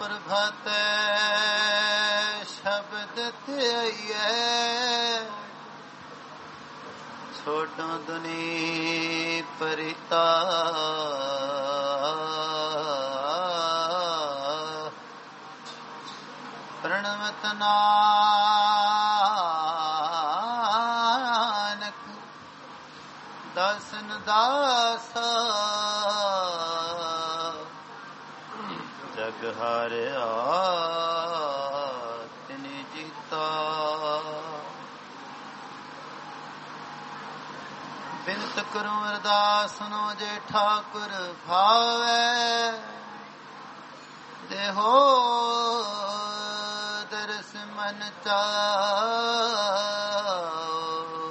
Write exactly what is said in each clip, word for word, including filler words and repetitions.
ਪ੍ਰਭਤ ਸ਼ਬਦ ਧਿਆਈਐ ਛੋਡੋ ਦੁਨੀ ਪਰਿਤਾ ਪ੍ਰਣਵਤ ਨਾਨਕ ਦਾਸਨ ਦਾਸਾ ਜਗ ਹਾਰਿਆ ਤਿਨਿ ਜੀਤਾ ਬਿਨਤ ਕਰੂੰ ਅਰਦਾਸ ਸੁਨੋ ਜੇ ਠਾਕੁਰ ਭਾਵੈ ਦੇਹੋ ਦਰਸ ਮਨ ਚਾਓ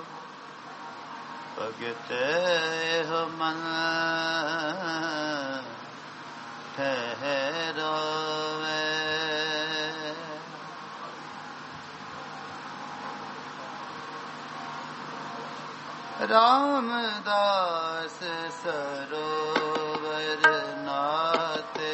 ਭਗਤ ਹੋ ਮਨ ਠਹਿਰਾਵੇ ਰਾਮਦਾਸ ਸਰੋਵਰ ਨਾਤੇ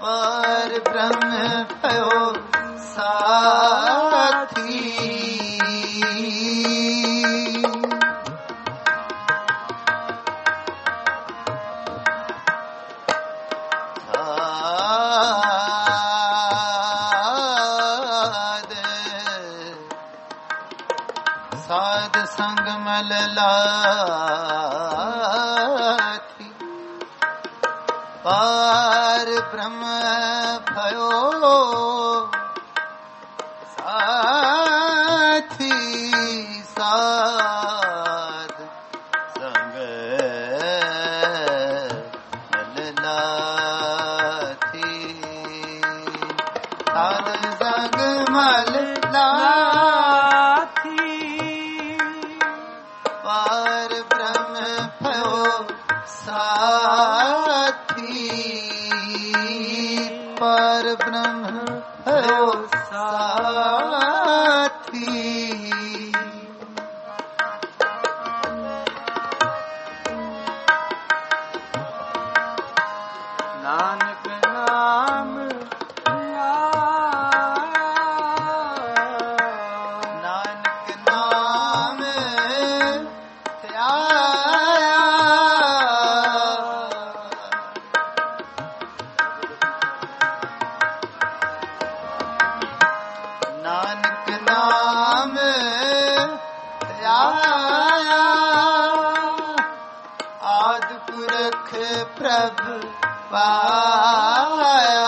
ਪਰ ਬ੍ਰਹਮ ਭਇਓ ਸਾਥੀ ਸਾਧ ਸੰਗ ਮਲ ਲਾਥੀ ਪਾਰ ਬ੍ਰਹਮ ਭਇਓ ਸਾਥੀ ਸਾਧ ਸੰਗ ਮਲ ਲਾਥੀ ਸਾਧ ਸੰਗ ਮਲ ਲਾਥੀ ਪਾਰ ਬ੍ਰਹਮ ਭਇਓ ਸਾਥੀ ਪਾਰ ਬ੍ਰਹਮ ਭਇਓ ਸਾਥੀ ਨਾਨਕ ਨਾਮ ਨਾਨਕ ਨਾਮ ਨਾਨਕ ਨਾਮ ਧਿਆਇਆ ਆਦਿ ਪੁਰਖ ਪ੍ਰਭ ਪਾਇਆ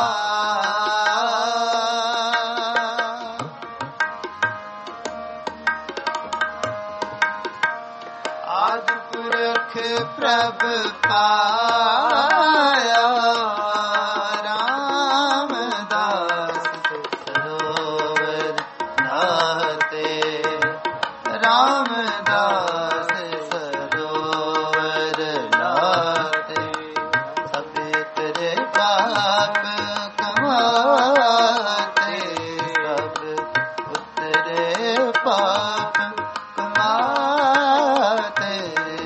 ਆਦਿ ਪੁਰਖ ਪ੍ਰਭ ਪਾਇਆ ਰਾਮਦਾਸ ਸਰੋਵਰ ਨਾਤੇ ਰਾਮਦਾਸ ਸਰੋਵਰ ਨਾਤੇ ਸਭ ਤੇਰੇ ਪਾਪ ਕਮਾਤੇ ਸਭ ਉਤਰੇ ਪਾਪ ਕਮਾਤੇ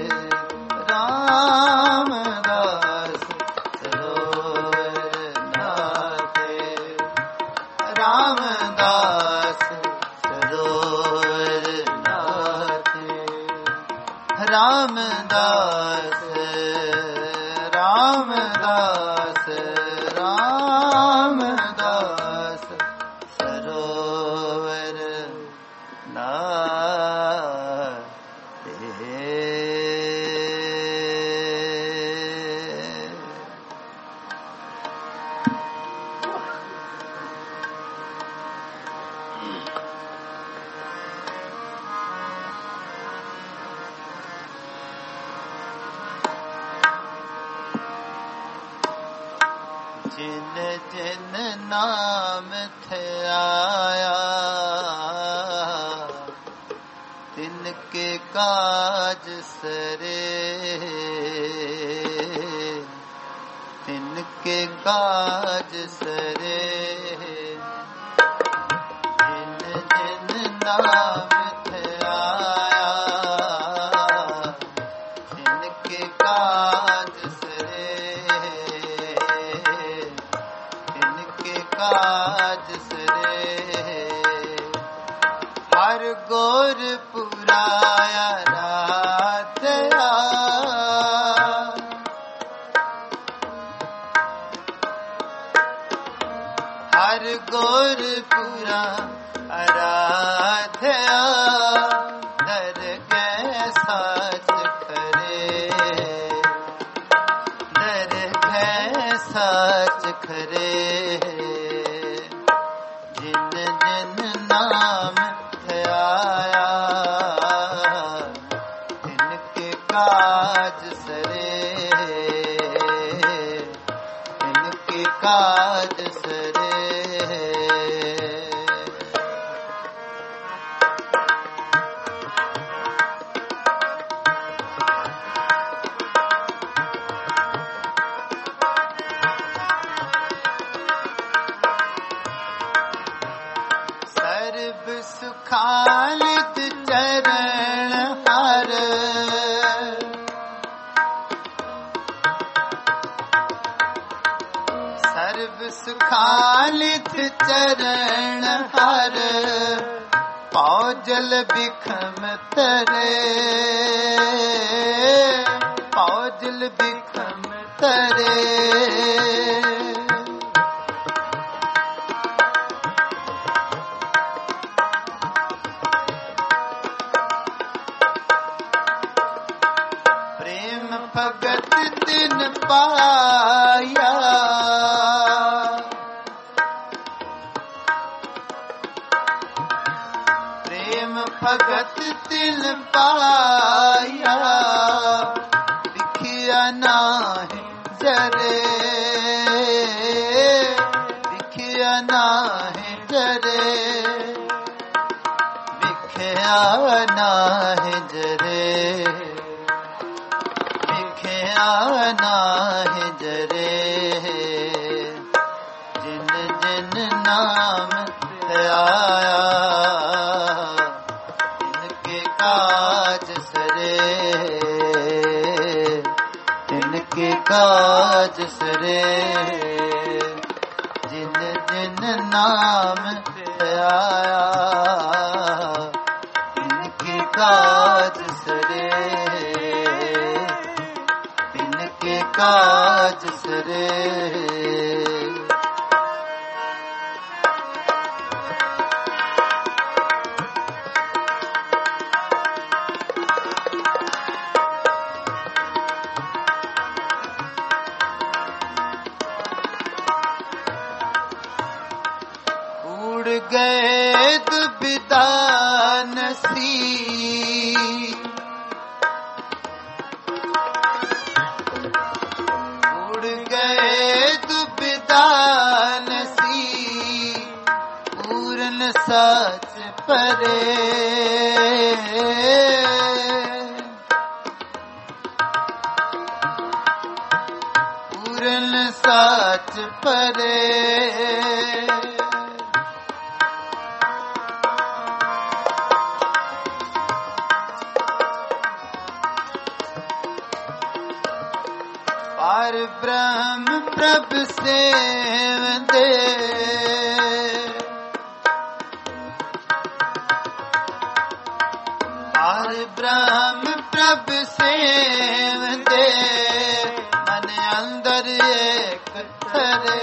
ਰਾਮਦਾਸ ਸਰੋਵਰ ਨਾਤੇ ਰਾਮਦਾਸ ਸਰੋਵਰ ਨਾਤੇ ਰਾਮਦਾਸ ਰਾਮਦਾਸ ਰਾਮਦਾਸ ਸਰੋਵਰ ਨਾਤੇ ਜਿਨ ਜਿਨ ਨਾਮ ਧਿਆਇਆ ਤਿਨ ਕੇ ਕਾਜ ਸਰੇ ਤਿਨ ਕੇ ਕਾਜ ਸਰੇ ਜਿਨ ਜਿਨ ਨਾਮ ਧਿਆਇਆ ਤਿਨ ਕੇ ਕਾਜ ਸਰੇ ਕਾਜ ਸਰੇ ਹਰ ਗੁਰ ਪੁਰਾਇਆ ਰਾਧਿਆ ਹਰ ਗੁਰ ਪੁਰਾ ਅਰਾਧਿਆ ਦਰਗਹਿ ਸਾਚ ਖਰੇ ਦਰਗਹਿ ਸਾਚ ਖਰੇ ਜਿਨ ਜਿਨ ਨਾਮ ਧਿਆਇਆ ਤਿਨ ਕੇ ਕਾਜ ਸਰੇ ਤਿਨ ਕੇ ਕਾਜ ਸਰੇ ਸੁਖਾਲਿਤ ਚਰਨ ਹਰ ਸਰਬ विसखालित चरण हर पाँव जल बिखम तरे पाँव जल बिखम तरे प्रेम भगत तिन पाया प्रेम भगत तिन पाया दिखिया नाहि जरे दिखिया नाहि जरे दिखिया नाहि जरे दिखिया नाहि जरे जिन जिन नाम आया इनके काज सरे इनके काज सरे जिन जिन नाम आया इनके काज सरे इनके काज सरे गए दुविधा नसी उड़ गए दुविधा नसी पूर्ण सच परे पूर्ण सच परे पार ब्रह्म प्रभ सेव दे पार ब्रह्म प्रभ सेव दे मन अंदर एक थरे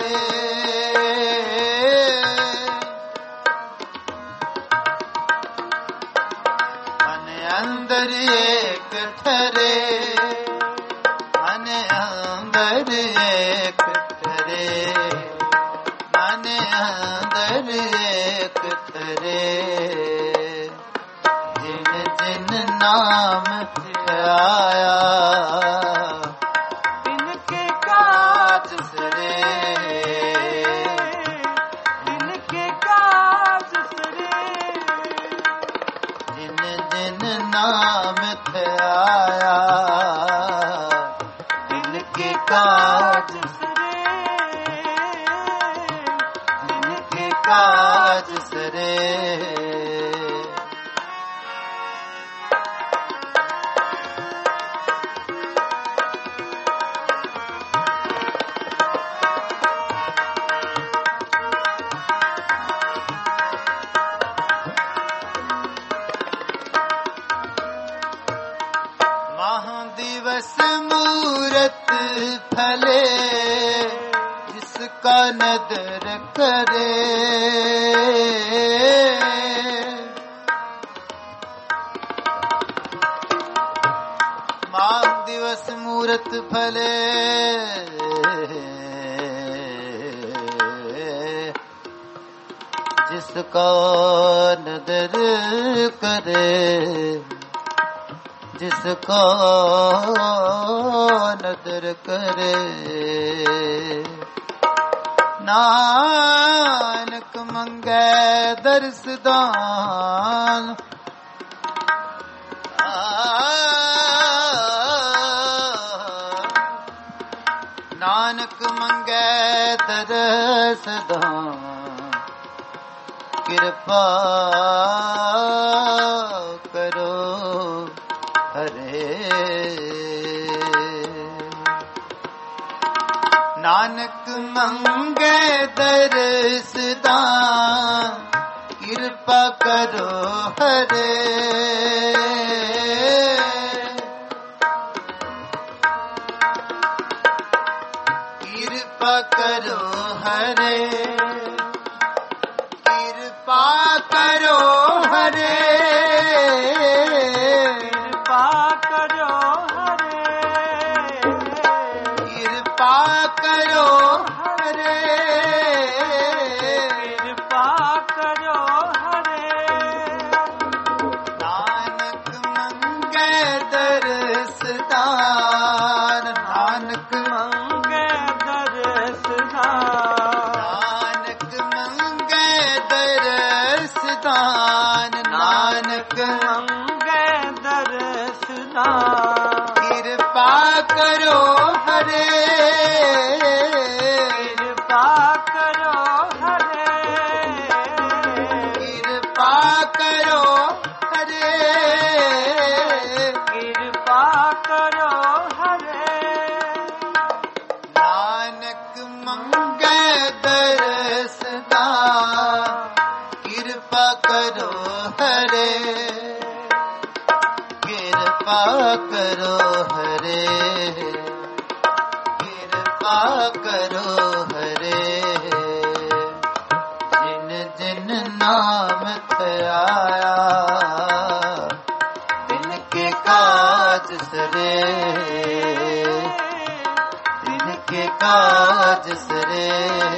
मन अंदर एक थरे मन अंदर एक थरे मन अंदर एक थरे जिन जिन नाम आया इनके काज सरे इनके काज सरे जिन जिन नाम आया इनके काज सरे इनके काज सरे महादिवस मूरत फले जिसका नदर करे महादिवस मूरत फले जिसका नदर करे जिसका नदर करे नानक मंगे दर्श दान नानक मंगे दर्श दान कृपा करो हरे ਨਾਨਕ ਮੰਗੇ ਦਰਸ ਦਾਨ ਕਿਰਪਾ ਕਰੋ ਹਰੇ ਕਿਰਪਾ ਕਰੋ ਹਰੇ ਕਿਰਪਾ ਕਰੋ ਹਰੇ ਕਿਰਪਾ ਕਰੋ ਹਰੇ ਕਿਰਪਾ ਕਰੋ ਹਰੇ ਕਿਰਪਾ ਕਰੋ ਹਰੇ ਨਾਨਕ ਮੰਗੇ ਦਰਸ ਦਾਨ ਨਾਨਕ ਮੰਗੇ ਦਰਸ ਦਾਨ ਨਾਨਕ ਮੰਗੇ ਦਰਸ ਦਾਨ ਨਾਨਕ ਮੰਗੇ ਦਰਸ ਦਾਨ ਕਿਰਪਾ ਕਰੋ ਹਰੇ ਕਿਰਪਾ ਕਰੋ ਹਰੇ ਕਿਰਪਾ ਕਰੋ ਹਰੇ ਕਿਰਪਾ ਕਰੋ ਹਰੇ ਨਾਨਕ ਮੰਗੇ ਦਰਸ ਦਾਨ ਕਿਰਪਾ ਕਰੋ ਹਰੇ ਕਿਰਪਾ ਕਰੋ ਹਰੇ ਕਿਰਪਾ ਕਰੋ ਹਰੇ ਜਿਨ ਜਿਨ ਨਾਮ ਧਿਆਇਆ ਤਿਨ ਕੇ ਕਾਜ ਸਰੇ ਤਿਨ ਕੇ ਕਾਜ ਸਰੇ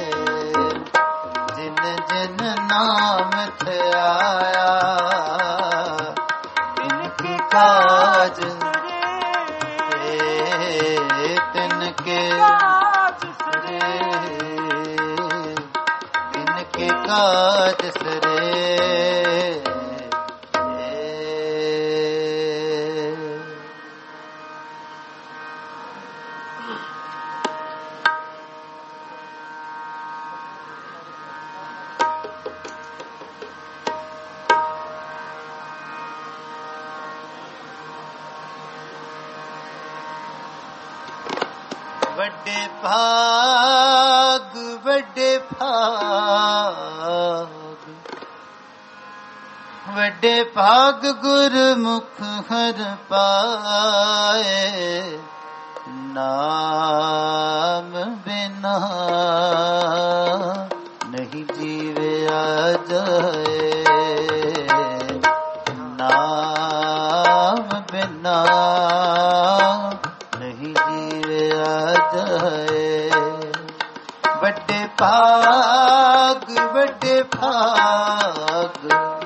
ਜਿਨ ਜਿਨ ਨਾਮ ਧਿਆਇਆ ਤਿਨ ਕੇ ਕਾਜ ਤਿਨ ਕੇ ਕਾਜ ਸਰੇ ਤਿਨ ਕੇ ਕਾਜ ਸਰੇ ਵੱਡੇ ਭਾਗ ਵੱਡੇ ਭਾਗ ਵੱਡੇ ਭਾਗ ਗੁਰਮੁਖ ਹਰਿ ਪਾਏ ਨਾਮ ਬਿਨਾ ਨਹੀਂ ਜੀਵਿਆ ਜਾਏ ਨਾਮ ਬਿਨਾ ਨਹੀਂ ਜੀਵਿਆ ਜਾਏ ਵੱਡੇ ਭਾਗ ਵੱਡੇ ਭਾਗ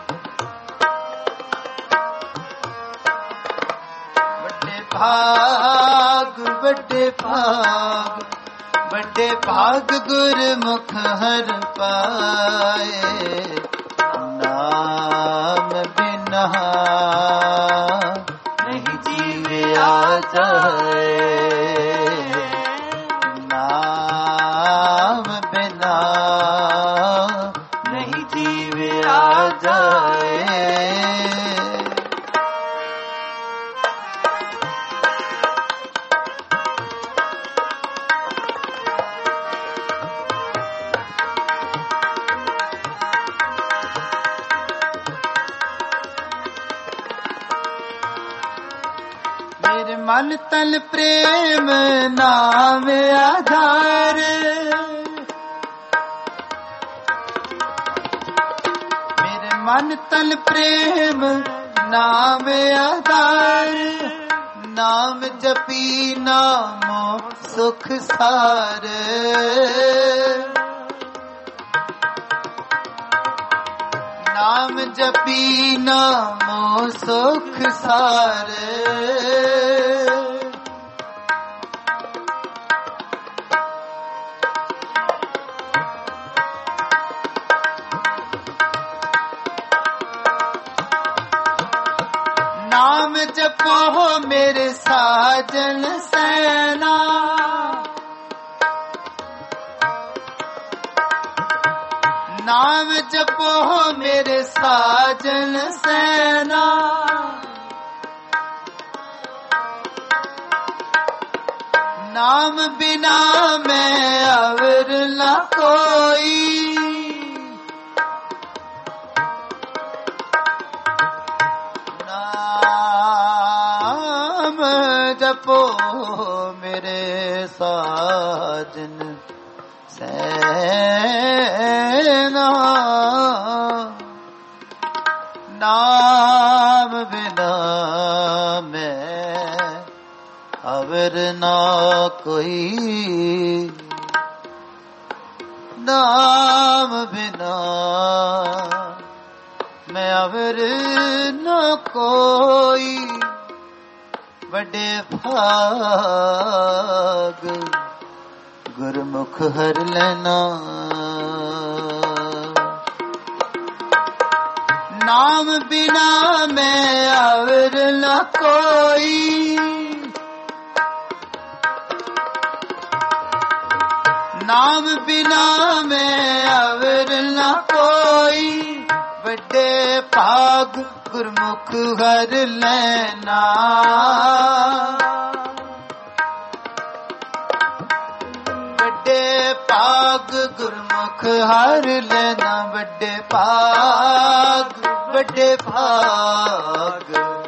ਵੱਡੇ ਭਾਗ ਵੱਡੇ ਭਾਗ ਵੱਡੇ ਭਾਗ ਗੁਰਮੁਖ ਹਰਿ ਪਾਏ ਨਾਮ ਬਿਨਾ ਨਹੀਂ ਜੀਵਿਆ ਜਾਏ ਨਾਮ ਬਿਨਾ ਨਹੀਂ ਜੀਵਿਆ ਜਾਏ ਮੇਰੇ ਮਨ ਤਨ ਪ੍ਰੇਮ ਨਾਮ ਆਧਾਰ ਮੇਰੇ ਮਨ ਤਨ ਪ੍ਰੇਮ ਨਾਮ ਆਧਾਰ ਨਾਮ ਜਪੀ ਨਾਮੋ ਸੁਖ ਸਾਰ ਨਾਮ ਜਪੀ ਨਾਮੋ ਸੁਖ ਸਾਰ ਨਾਮ ਜਪੋ ਮੇਰੇ ਸਾਜਨ ਸੈਨਾ ਨਾਮ ਜਪੋ ਮੇਰੇ ਸਾਜਨ ਸੈਨਾ नाम बिना मैं अवर न कोई, नाम जपो मेरे साजन सैना, नाम बिना मैं अवर ना कोई, नाम बिना मैं अवर न कोई, बड़े भाग गुरमुख हर लेना, नाम बिना मैं अवर न कोई, नाम बिना मैं अवर न कोई, बड़े भाग गुरमुख हर लेना, बड़े भाग गुरमुख हर लेना, बड़े भाग बड़े भाग,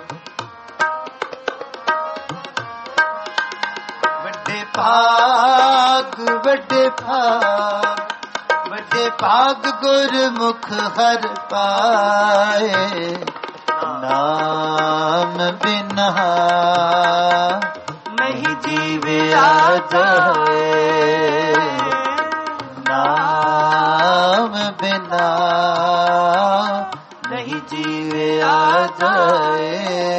बड़े भाग बड़े भाग, बड़े भाग गुरमुख हर पाए, नाम बिना नहीं जीविया जाए, नाम बिना नहीं जीविया जाए।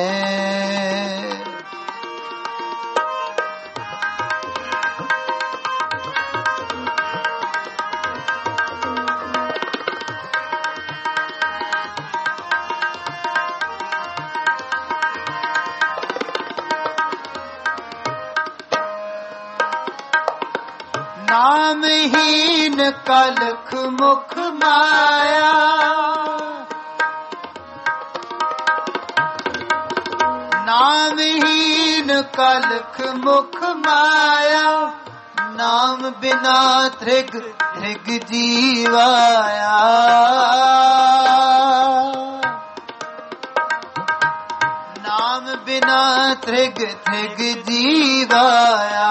नामहीन कलख मुख माया, नामहीन कलख मुख माया, नाम बिना त्रिग त्रिग जीवाया, नाम बिना त्रिग त्रिग जीवाया,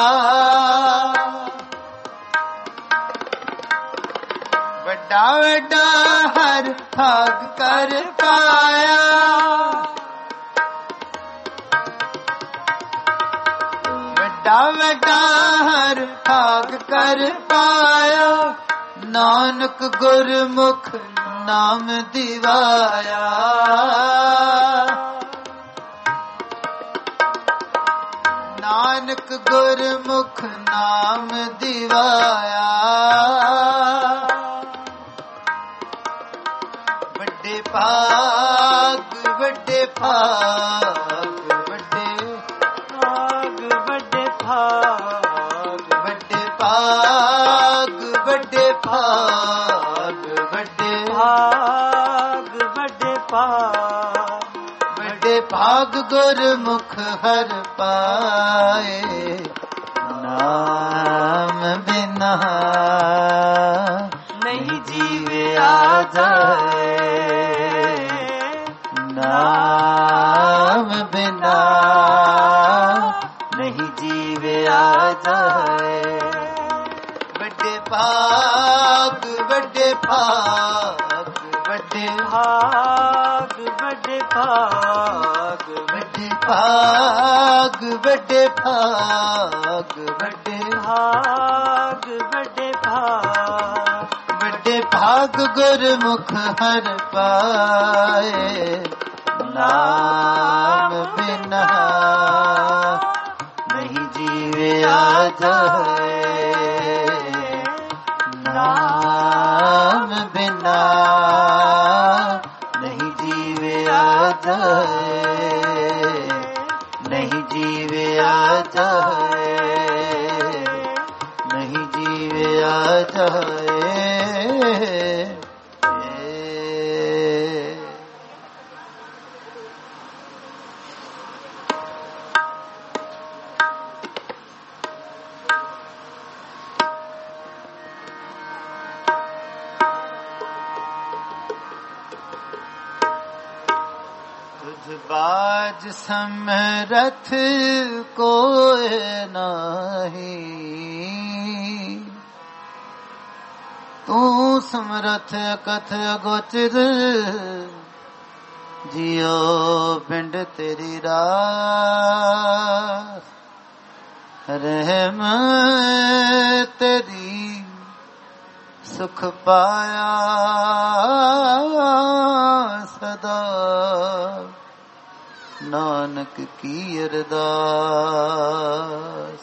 वड्डा वड्डा हर भाग कर पाया, वड्डा वड्डा हर भाग कर पाया, नानक गुरमुख नाम दिवाया, नानक गुरमुख नाम दिवाया, बड़े भाग बड़े भाग बड़े भाग बड़े भाग, बड़े भाग बड़े भाग, बड़े भाग बड़े भाग, बड़े भाग गुरमुख हर पाए, नाम बिना नहीं जीविया जाए, नाम बिना नहीं जीविया जाए, बड़े भाग बड़े भाग, बड़े भाग बड़े भाग, बड़े भाग बड़े भाग, बड़े भाग बड़े भाग, बड़े भाग गुरमुख हर पाए, नाम बिना नहीं जीविया जाए, नाम बिना नहीं जीविया जाए, नहीं जीविया जाए, नहीं जीविया जाए। बाज समरथ कोय नाही, तू समरथ कथ गोचर, जियो पिंड तेरी रास। रहम तेरी सुख पाया सदा, नानक की अरदास।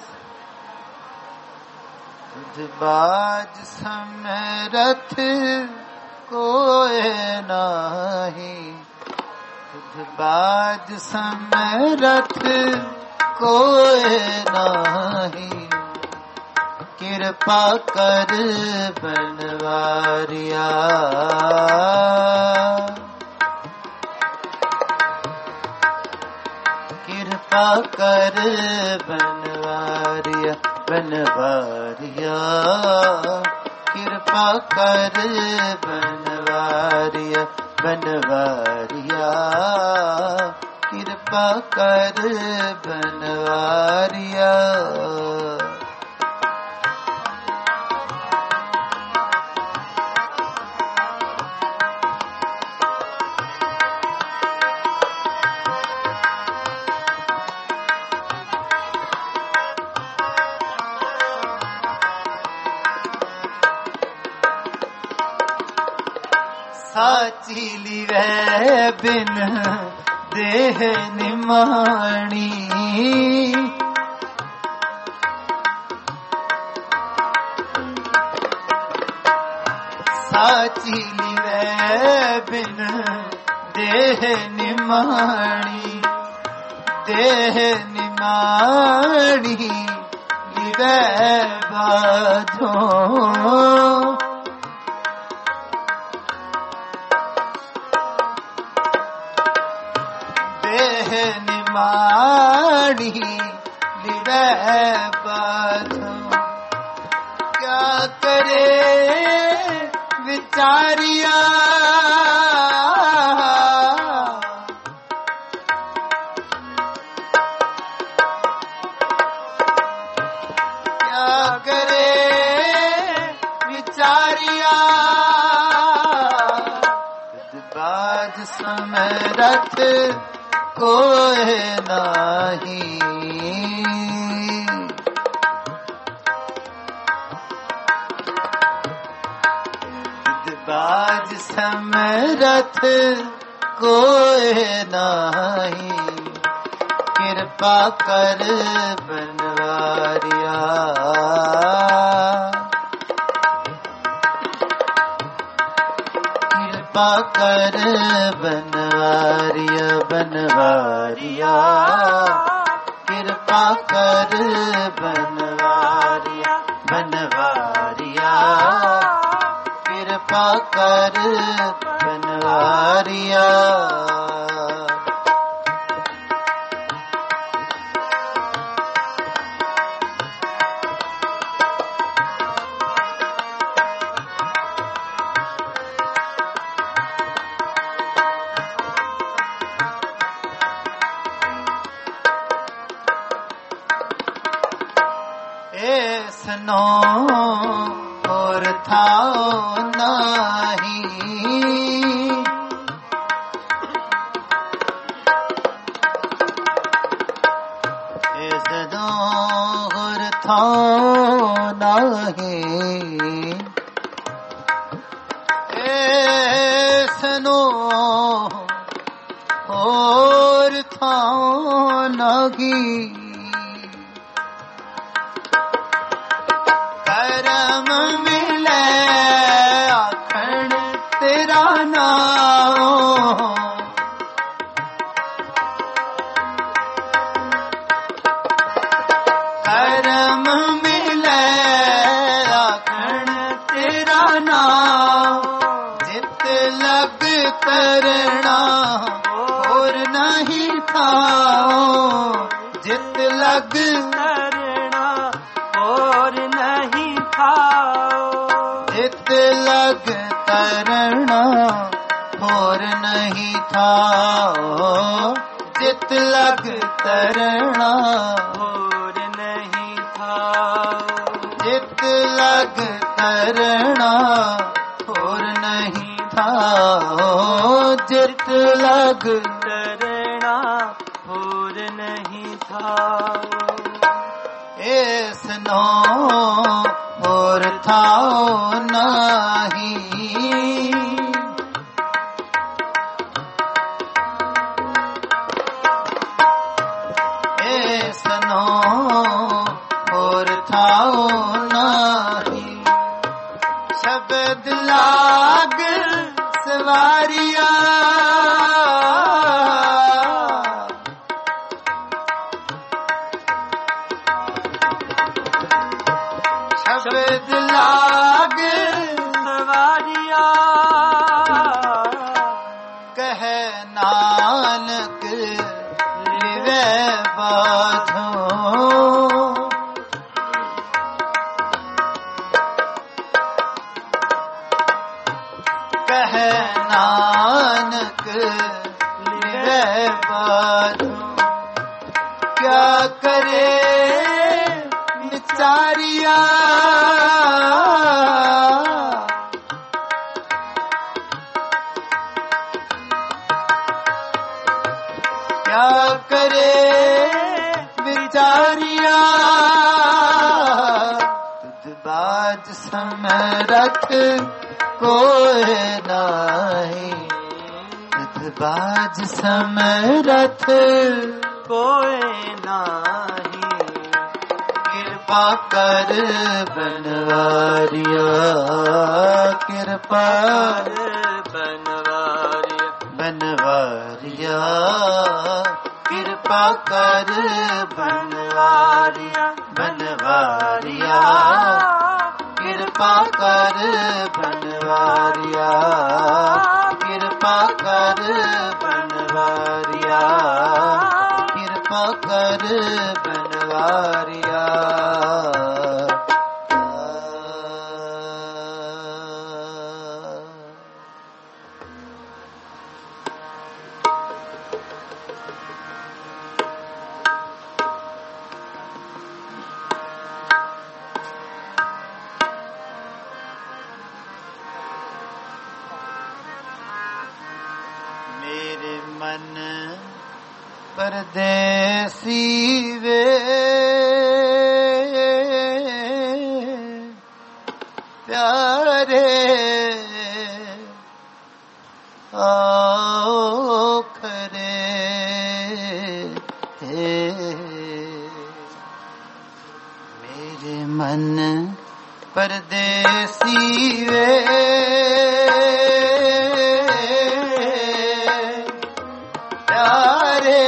तुझ बाज समरथ कोय नाही, तुझ बाज समरथ कोय नाही, कृपा कर बनवारिया। कृपा कर बनवारिया, बनवारिया। कृपा कर बनवारिया, बनवारिया। कृपा कर बनवारिया। साची लिवै बिन देह निमाणी, साची लिवै बिन देह निमाणी, देह निमाणी लिवै बाझो। निमाणी लिवै बाझो, क्या करे विचारिया। क्या करे विचारिया। बाज समरथ कोय नाही, बाज समरथ कोय नाही, कृपा कर बनवारिया। कृपा कर बनवारिया, बनवारिया। कृपा कर बनवारिया, बनवारिया। कृपा कर बनवारिया। ऐसनो और थाओ नाही, ऐसनो और थाओ नाही, ऐसनो और थाओ नाही, करम मिले आखण तेरा नाम। करम मिले आखण तेरा नाम, जित लग करना और नहीं था, जित लग करना और नहीं था, जित लग करना और नहीं था, ਜਿਤ ਲਗ ਤਰਣਾ ਹੋਰ ਨਹੀਂ ਥਾਉ। ਜਿਤ ਲਗ ਤਰਣਾ ਹੋਰ ਨਹੀਂ ਥਾਉ। ਜਿਤ ਲਗ ਤਰਣਾ ਹੋਰ ਨਹੀਂ ਥਾਉ। ਏਸ ਨੋ ਹੋਰ ਥਾਉ ਨਾਹੀ। ਏਸ ਨੋ ਹੋਰ ਥਾਉ ਨਾਹੀ। ਸ਼ਬਦ ਲਾਗ ਸਵਾਰਿਆ ਸ਼ਬਦ ਲਾਗ ਸਵਾਰਿਆ। ਕਹਿ ਨਾਨਕ ਲਿਵੈ ਬਾਝੋਂ। ਕਹਿ ਨਾਨਕ ਲਿਵੈ ਬਾਝੋਂ। ਕਿਆ ਕਰੇ ਵਿਚਾਰਿਆ। ਕਿਆ ਕਰੇ ਵਿਚਾਰਿਆ। ਤੁਧ ਬਾਝ ਸਮਰਥ ਕੋਇ ਨਾਹੀ। ਤੁਧ ਬਾਝ ਸਮਰਥ ਕੋਇ ਨਾਹੀ। ਕਿਰਪਾ ਕਰ ਬਨਵਾਰਿਆ। ਕਿਰਪਾ ਬਨਵਾਰਿਆ। ਬਨਵਾਰਿਆ ਕਿਰਪਾ ਕਰ ਬਨਵਾਰਿਆ। ਬਨਵਾਰਿਆ ਕਿਰਪਾ ਕਰ ਬਨਵਾਰਿਆ। ਕਿਰਪਾ ਕਰ ਬਨਵਾਰਿਆ। ਕਿਰਪਾ ਕਰ ਬਨਵਾਰਿਆ। ਮੇਰੇ ਮਨ ਪਰਦੇਸੀ ਵੇ ਪਿਆਰੇ ਆਓ ਖਰੇ। ਮੇਰੇ ਮਨ ਪਰਦੇਸੀ ਵੇ ਪਿਆਰੇ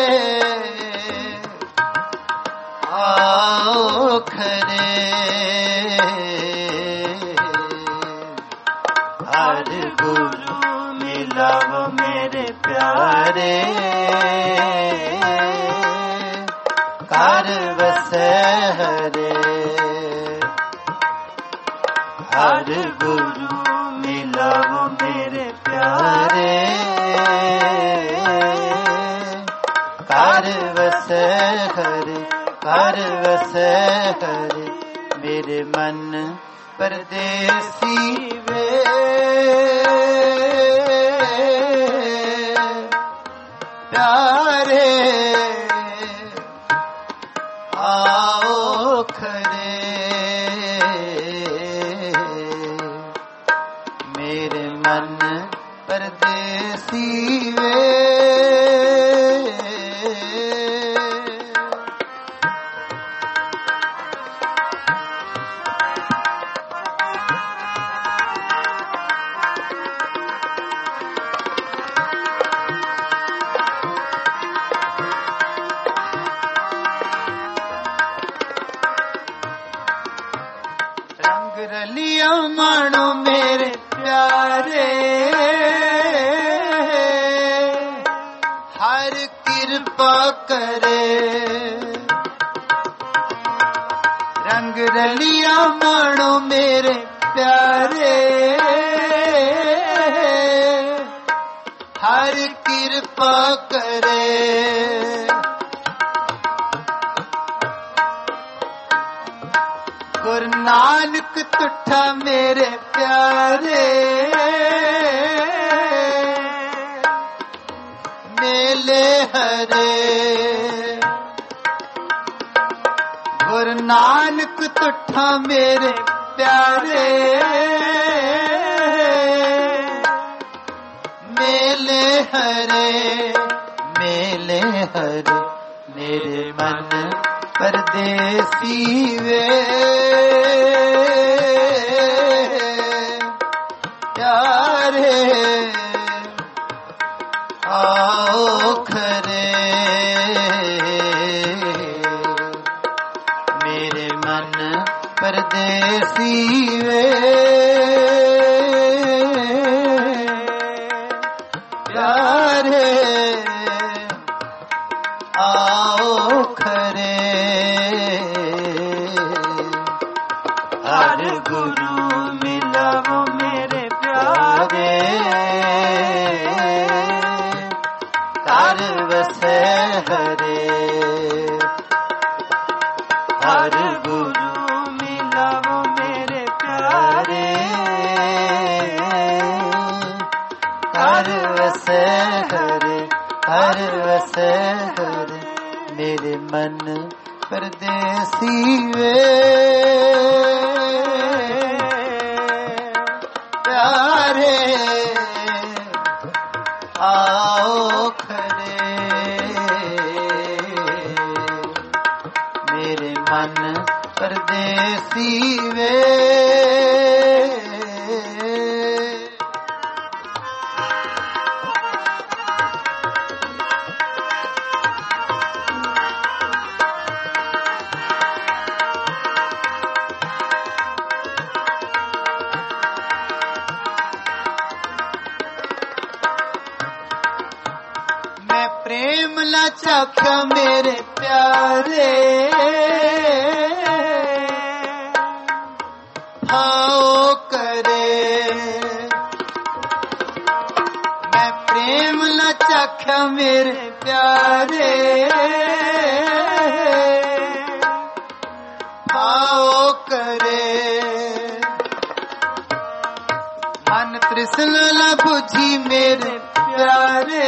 ਆਓ ਖਰੇ। ਹਰ ਗੁਰੂ ਮਿਲਾਵ ਮੇਰੇ ਪਿਆਰੇ। ਘਰ ਵਸੈ ਹਰੇ। ਹਰ ਗੁਰੂ ਮਿਲਾਵ ਮੇਰੇ ਪਿਆਰੇ। ਘਰ ਵਸੈ ਹਰੇ। ਘਰ ਵਸੈ ਹਰੇ। ਮੇਰੇ ਮਨ ਪਰਦੇਸੀ ਵੇ ਪਿਆਰੇ ਆਓ ਖਰੇ। ਮੇਰੇ ਮਨ ਪਰਦੇਸੀ ਵੇ ਰਲੀਆਂ ਮਾਣੋ ਮੇਰੇ ਪਿਆਰੇ। ਹਰ ਕਿਰਪਾ ਕਰੇ। ਰੰਗ ਰਲੀਆਂ ਮਾਣੋ ਮੇਰੇ ਪਿਆਰੇ। ਹਰ ਕਿਰਪਾ ਕਰੇ। नानक तुठा मेरे प्यारे मेले हरे गुरु नानक तुठा मेरे प्यारे मेले हरे मेले हरे मेरे मन परदेसी वे प्यारे आओ खरे मेरे मन परदेसी वे प्यारे आओ खरे हर गुरु मिलाओ मेरे प्यारे कर वसे हरे हर गुरु मिलाओ मेरे प्यारे कर वसे हरे हर वसे हरे मेरे मन परदेसी वे प्यारे आओ खरे मेरे मन परदेसी वे प्रेम ला चाख्या मेरे प्यारे आओ करे मैं प्रेम ला चाख्या मेरे प्यारे आओ करे मन तृष्णा ला बुझी मेरे प्यारे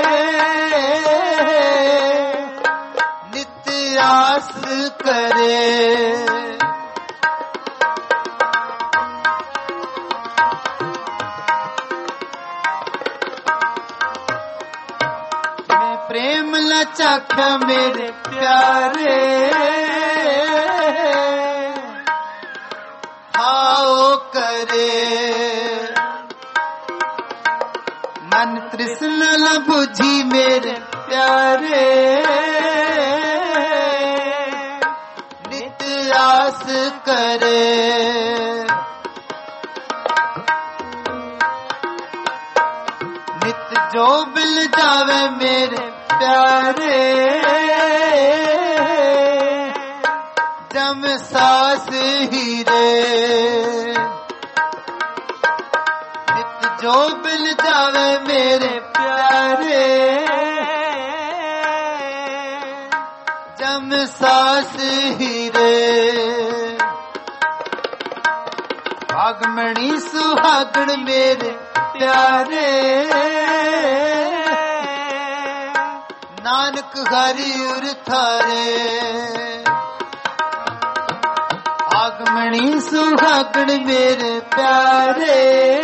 नित्य आस करे मैं प्रेम ला चाख्या मेरे प्यारे आओ करे मन तृष्णा ला बुझी मेरे प्यारे नित्य आस करे नित्य जो मिल जावे मेरे प्यारे जम सास हीरे नित्य जो मिल जावे मेरे प्यारे जम सास हीरे भागमणी सुहागण मेरे प्यारे नानक हरि उर थारे भागमणी सुहागण मेरे प्यारे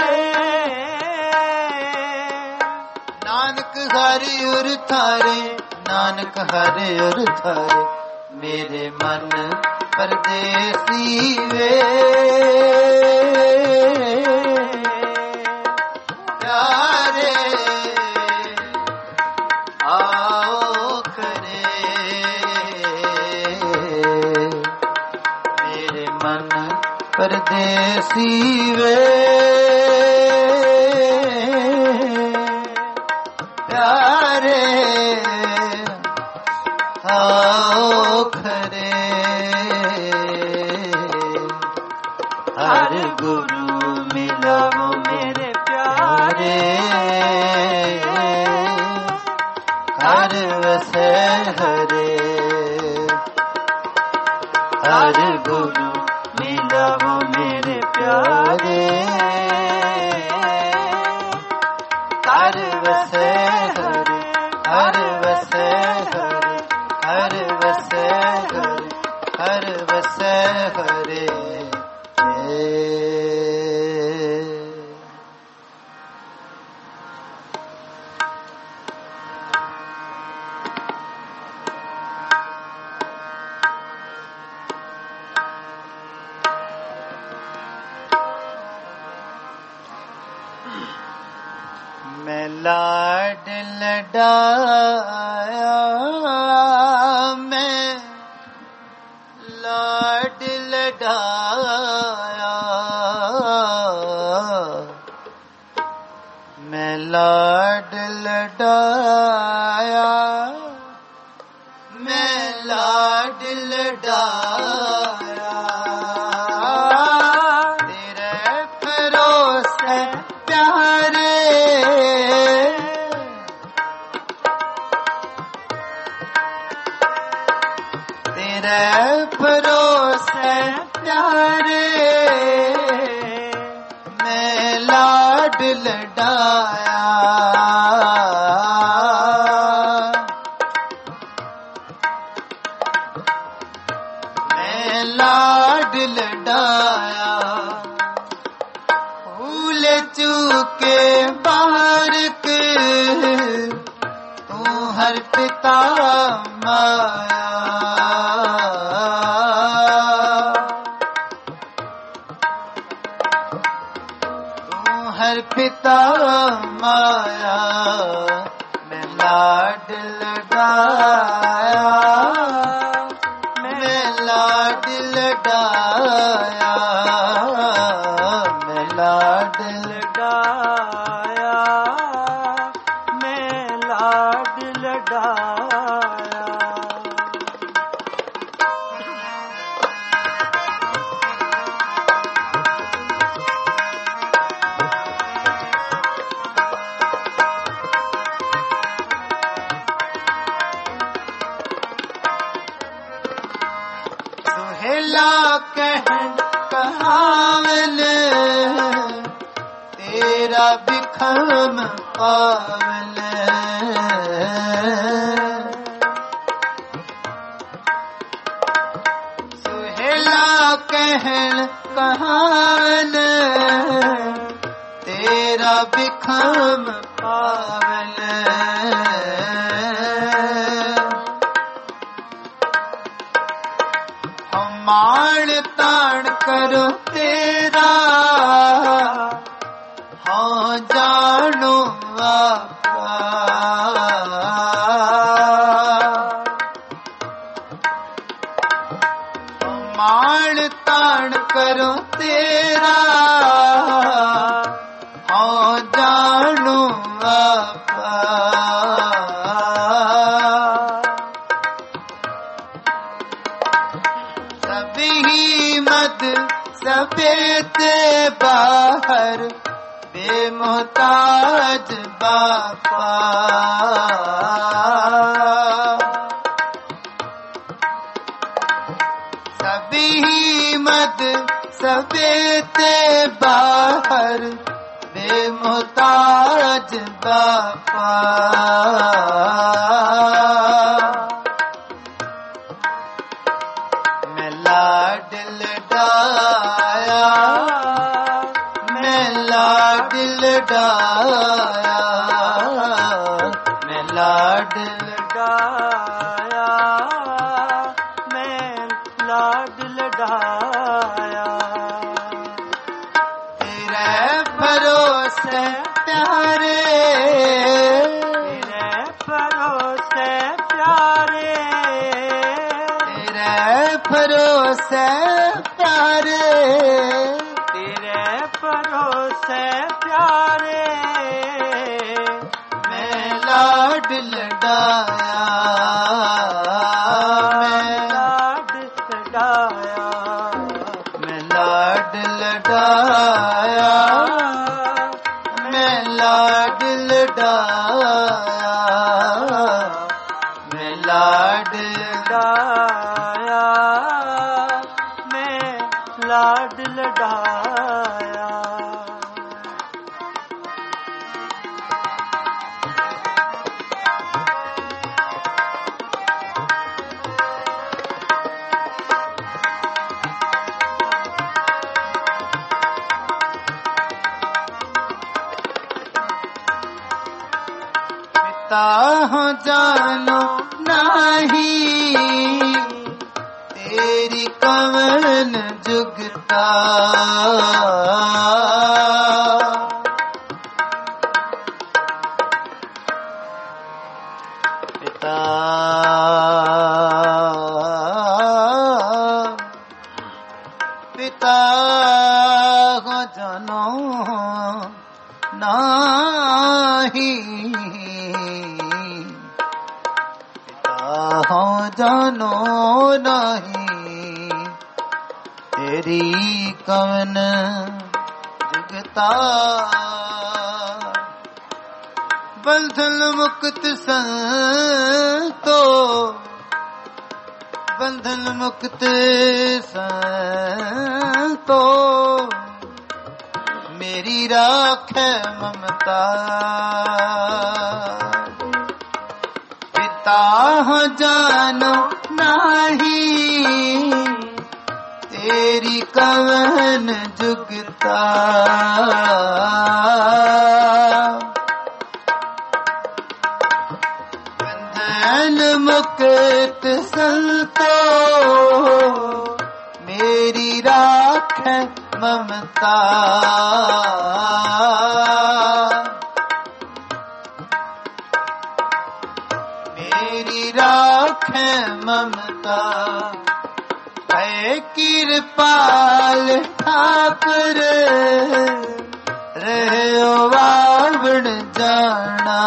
नानक हरि उर थारे नानक हरि उर थारे मेरे मन परदेसी वे प्यारे आओ करे मेरे मन परदेसी वे प्यारे आओ खरे हर गुरु मिलाओ मेरे प्यारे हर वसे हरे हर गुरु मिलाओ मेरे मैं लाड लडाया मैं लाड लडाया मैं लाड लडाया मैं लाड लडाया तेरे भरोसे प्यारे तेरे भरोसे प्यारे मैं लाड लडाया मैं लाड लडाया भूल चूके बाहर के तू हर पिता माया हर पिता माया मैं लाड लगाया मैं लाड लगाया मैं लाड लगाया मैं लाड लगाया सुहेला कहन कहावल तेरा बिखम पावल सुहेला कहन कहावल तेरा बिखम पावल माण ताण करो तेरा हाँ जानो आपा माण ताण करो तेरा हाँ जानो आपा सभी मद सफेद बाहर बेमोहताज बापा सभी मद सफेद बाहर बेमोहताज बापा लाड लडाया मैं लाड लडाया मैं लाड लगाया मैं लाड लगाया तेरे भरोसे प्यारे तेरे भरोसे प्यारे तेरे भरोसे प्यारे तेरे भरोसे प्यारे मैं लाड लडाया मैं लाड लगाया मैं लाड लडाया मैं लाड लडाया मैं लाड लगाया मैं लाड लगाया पिता हो जानो नहीं तेरी कवन जुगता नाही, पिता हो जानो नहीं, तेरी कवन जुगता। बंधन मुक्त संतो, बंधन मुक्त संतो, मेरी राखे ममता। पिता हो जानो नाही, तेरी कवन जुगता। बंधन मुक्त संतो, मेरी राखे ममता। मेरी राखे ममता। है कृपाल ठाकुर, रहो वावण जाना।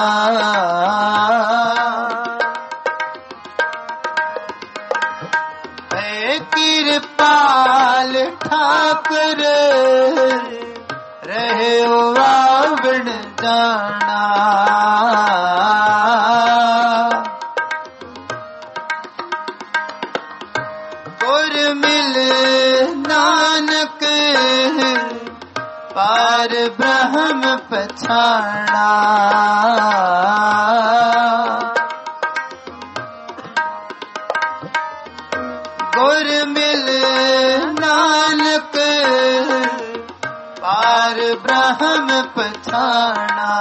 है कृपाल ठाकुर, रहो वावण जाना। गुर मिल नानक, पार ब्रह्म पछाना। गुर मिल नानक, पार ब्रह्म पछाना।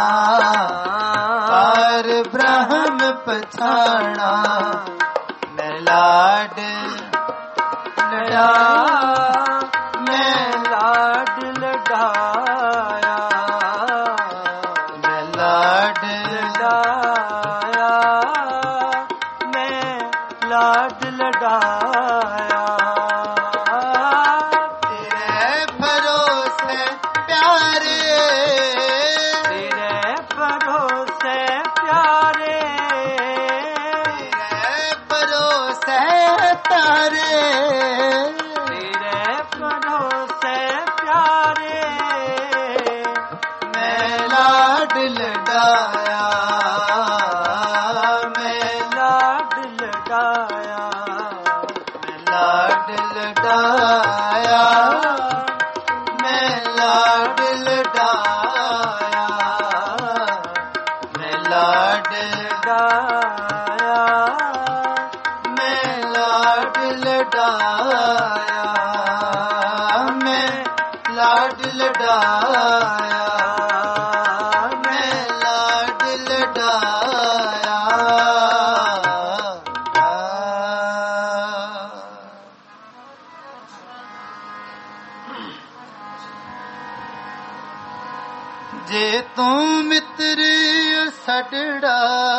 पार ब्रह्म पछाना। मैं लाड लड़ा, मैं लाड लड़ाया, मैं लाड लड़ाया, मैं लाड लड़ाया। तेरे भरोसे प्यारे, तेरे भरोसे प्यारे, तेरे भरोसे तारे, लड़ाया, मैं लाड लड़ाया, मैं लाड लड़ाया, मैं लाड लड़ाया, मैं लाड लड़ाया, मैं लाड लड़ाया, मैं लाड लड़ाया। जे तू मित्र सटड़ा,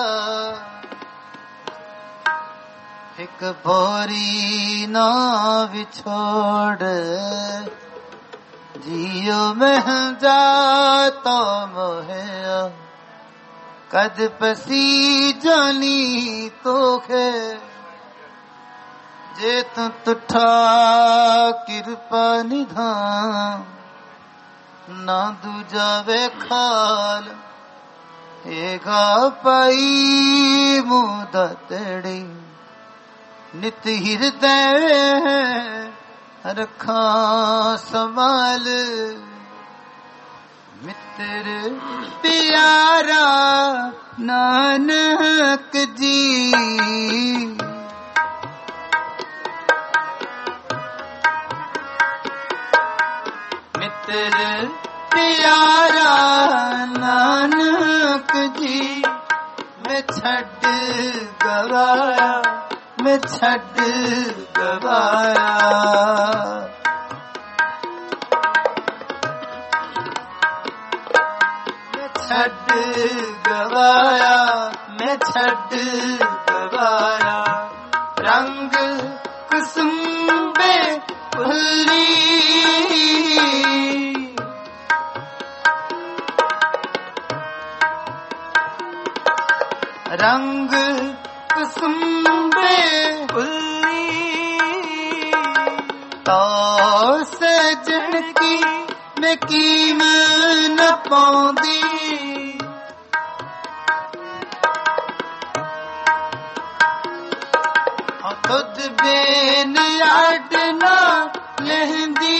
एक बोरी ना विछोड़, जियो मह जाता मोहे, कद पसी जानी तोखे। जे तू तुठा कृपा निधान, ना दूजा वेखाल, हेगा पाई मुदतड़ी। नित हृदय रखा संभाल, मित्र प्यारा नानक जी। मित्र प्यारा नानक जी, मैं छड़ गवाया, मैं छड़ गवाया। मैं छड़ गवाया, मैं छड़ गवाया। रंग कुसुम्बे फुल्ली, ਰੰਗ ਕੁਸੁੰਬੇ ਫੁੱਲੀ ਤੋ ਸਜਣ ਕੀ ਮੈਂ ਕੀਮ ਨ ਪਾਉਂਦੀ ਤੁਧ ਬੇਨ ਅੱਡ ਨਾ ਲਹਿੰਦੀ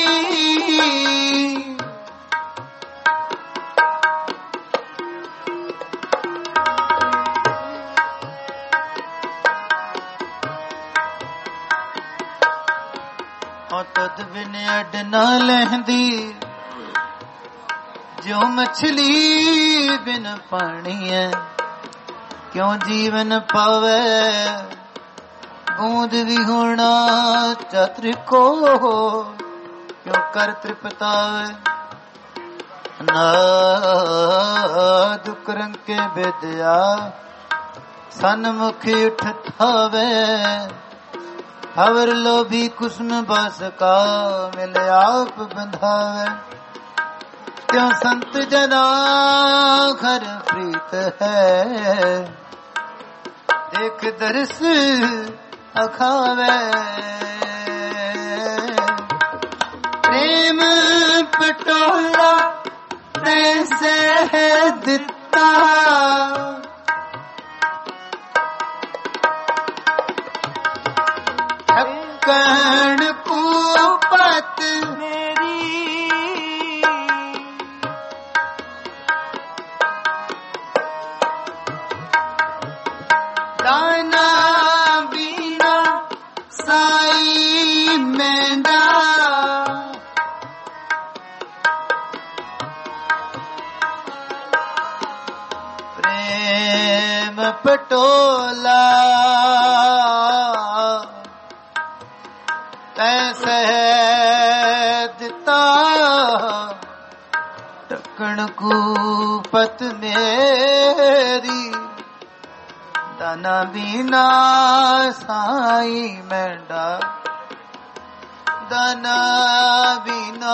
ਤੁਧ ਬਿਨ ਅੱਡ ਨਾ ਲਹਿੰਦੀ ਜੋ ਮਛਲੀ ਬਿਨ ਪਾਣੀ ਹੈ ਕਿਉਂ ਜੀਵਨ ਪਾਵੇ ਬੂੰਦ ਵੀ ਹੋਣਾ ਚਤਰ ਕੋ ਕਿਉਂ ਕਰ ਤ੍ਰਿਪਤਾਵੇ ਨਾ ਦੁਖ ਰੰਗ ਕੇ ਵਿਦਿਆ ਸਨਮੁਖ ਉਠ ਥਾਵੇ ਹਵਰ ਲੋਭੀ ਕੁਸਮ ਬਸ ਕਾ ਮਿਲ ਆਪ ਬੰਧਾਵੇ ਕਿਉਂ ਸੰਤ ਜਨਾ ਘਰ ਪ੍ਰੀਤ ਹੈ ਦੇਖ ਦਰਸ ਅਖਾਵੇ ਪ੍ਰੇਮ ਪਟੋਲਾ ਤੈਸੇ ਦਿੱਤਾ ਠੱਕਣ ਕੂਪਤ ਮੇਰੀ ਦਾਨਾ ਬਿਨਾ ਸਾਈ ਮੈਂਡਾ ਪ੍ਰੇਮ ਪਟੋਲਾ ਤੈਸੇ ਦਿੱਤਾ ਟਕਣ ਕੂਪਤ ਮੇਰੀ ਦਾਨਾ ਬਿਨਾ ਸਾਈ ਮੈਂਡਾ ਦਾਨਾ ਬਿਨਾ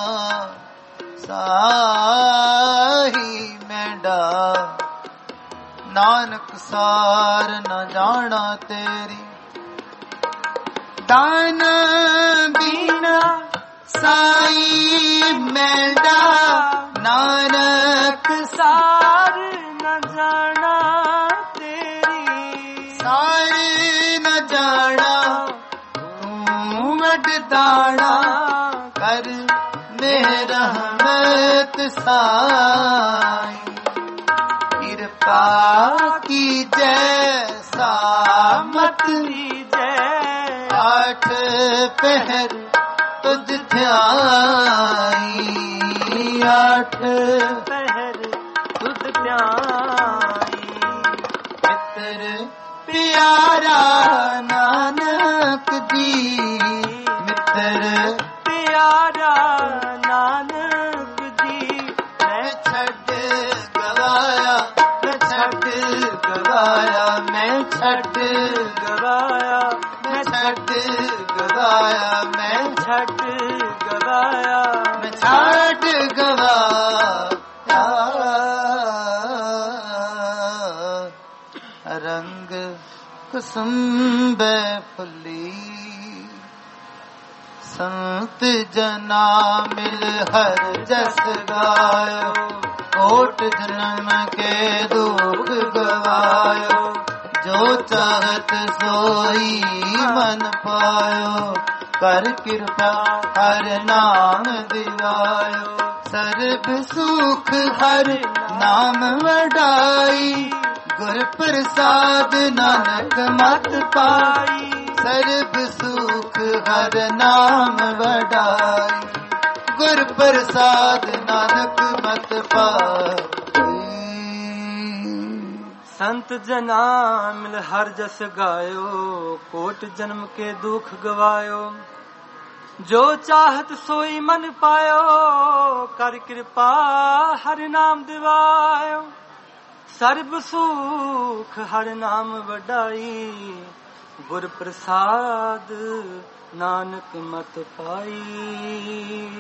ਸਾਈ ਮੈਂਡਾ ਨਾਨਕ ਸਾਰ ਨ ਜਾਣਾ ਤੇਰੀ ਦਾਨਾ ਬਿਨਾ ਸਾਈ ਮੈਂਡਾ ਨਾਨਕ ਸਾਰ ਨ ਜਾਣਾ ਤੇਰੀ ਸਾਰ ਨ ਜਾਣਾ ਤੂੰ ਵੱਡ ਦਾਣਾ ਕਰ ਮੇਰਾ ਰਹਿਮਤ ਸਾਈ ਕਿਰਪਾ ਕੀ ਜੈ ਸਾਮਤ ਜੈ ਆਠ ਪਹਿਰ ਤੁਧ ਧਿਆਈ ਆਠ ਪਹਿਰ ਤੁਧ ਧਿਆਈ ਮਿੱਤਰ ਪਿਆਰਾ ਨਾਨਕ ਜੀ ਮਿੱਤਰ ਪਿਆਰਾ ਨਾਨਕ ਜੀ ਮੈਂ ਛੱਡ ਗਵਾਇਆ ਮੈਂ ਛੱਡ ਗਵਾਇਆ ਮੈਂ ਛੱਡ ਗਵਾਇਆ ਮੈਂ ਛੱਡ ਗਵਾਇਆ ਮੈਂ ਛੱਡ ਗਵਾਇਆ ਮੈਂ ਛੱਡ ਗਵਾਇਆ ਰੰਗ ਕੁਸੁੰਬੇ ਫੁੱਲੀ ਸੰਤ ਜਨਾ ਮਿਲ ਹਰ ਜਸ ਗਾਇਓ ਕੋਟ ਜਨਮ ਕੇ ਦੁਖ ਗਵਾਇਓ ਜੋ ਚਾਹਤ ਸੋਈ ਮਨ ਪਾਇਓ ਕਰ ਕਿਰਪਾ ਹਰ ਨਾਮ ਦਿਵਾਇਓ ਸਰਬ ਸੁਖ ਹਰ ਨਾਮ ਵਡਾਈ ਗੁਰ ਪ੍ਰਸਾਦ ਨਾਨਕ ਮਤ ਪਾਈ ਸਰਬ ਸੁਖ ਹਰ ਨਾਮ ਵਡਾਈ ਗੁਰ ਪ੍ਰਸਾਦ ਨਾਨਕ ਮਤ ਪਾਈ ਸੰਤ ਜਨਾ ਮਿਲ ਹਰ ਜਸ ਗਾਇਓ ਕੋਟ ਜਨਮ ਕੇ ਦੁਖ ਗਵਾਇਓ ਜੋ ਚਾਹਤ ਸੋਈ ਮਨ ਪਾਇਓ ਕਰ ਕਿਰਪਾ ਹਰ ਨਾਮ ਦਿਵਾਇਓ ਸਰਬ ਸੁਖ ਹਰ ਨਾਮ ਵਡਾਈ ਗੁਰ ਪ੍ਰਸਾਦ ਨਾਨਕ ਮਤ ਪਾਈ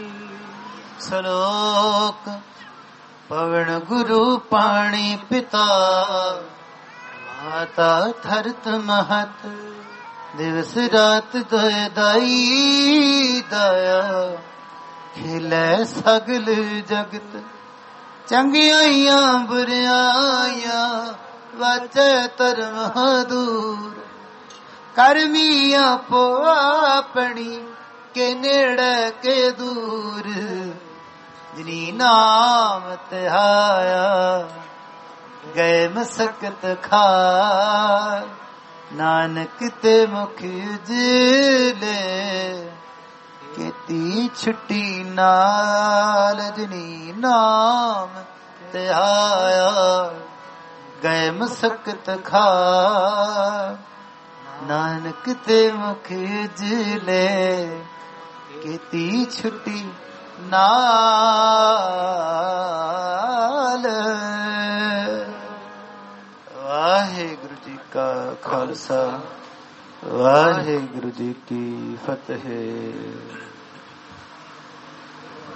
ਸਲੋਕ ਪਵਨ ਗੁਰੂ ਪਾਣੀ ਪਿਤਾ आता धरत महत दिवस रात दोए दाई दया खिलै सगल जगत चंगियाइयां बुरियाइयां वाचे धर्म दूर करमी आपो अपनी के नेड़े के दूर जिनी नाम तिहाया गए मसकत खार नानक ते मुख उजले केती छुट्टी नाल जिनी नाम तिहाया गए मसकत खार नानक ते मुख उजले केती छुट्टी नाल। वाहिगुरु जी का खालसा वाहिगुरु जी की फतेह।